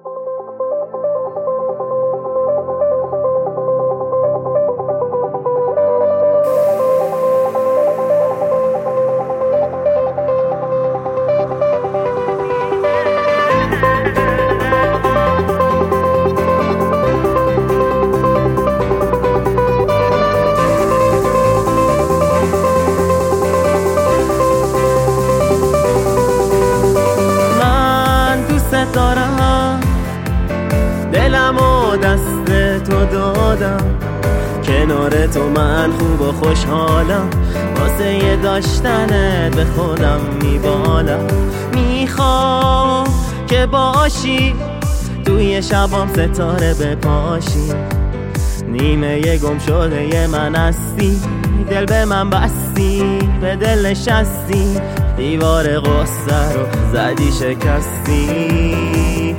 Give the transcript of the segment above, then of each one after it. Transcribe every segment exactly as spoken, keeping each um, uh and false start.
دارم دلم و دست تو دادم، کنار تو من خوب و خوشحالم، واسه یه داشتنت به خودم میبالم. میخوام که باشی توی شبام ستاره بپاشی، نیمه یه گم شده یه من هستی، دل به من بستی به دل نشستی، دیوار غصه رو زدی شکستی.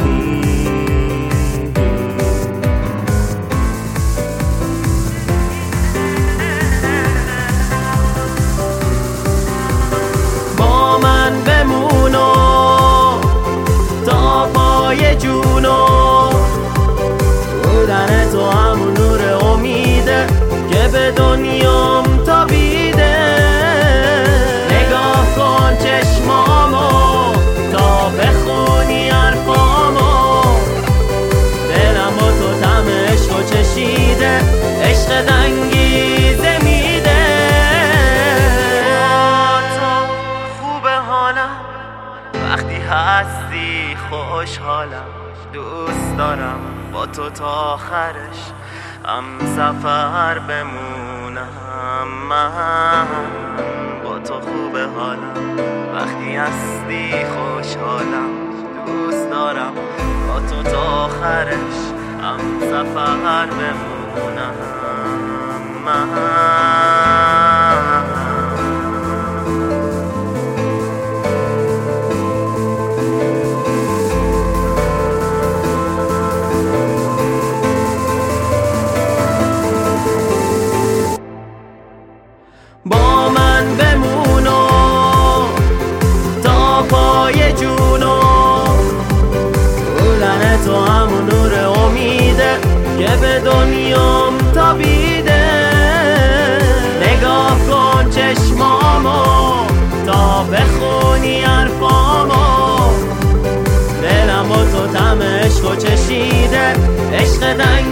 با من بمونو تا پای جونو، بودن تو همون نور امیده که به دنیام تابیده. نگاه کن چشمامو تا بخونی حرفامو، دلم با تو طعم عشقو چشیده، عشق دنگیزه میده. تو خوبه حالم وقتی هستی، خوشحالم، دوست دارم با تو تا آخرش هم سفر بمونم. من با تو خوبه حالم وقتی هستی، خوشحالم، دوست دارم با تو تا آخرش هم سفر بمونم. من با من بمونو تا پای جونو، بودن تو همون نور امیده که به دنیام تابیده. نگاه کن چشمامو تا بخونی حرفامو، دلم با تو طعم عشقو چشیده، عشق دنگ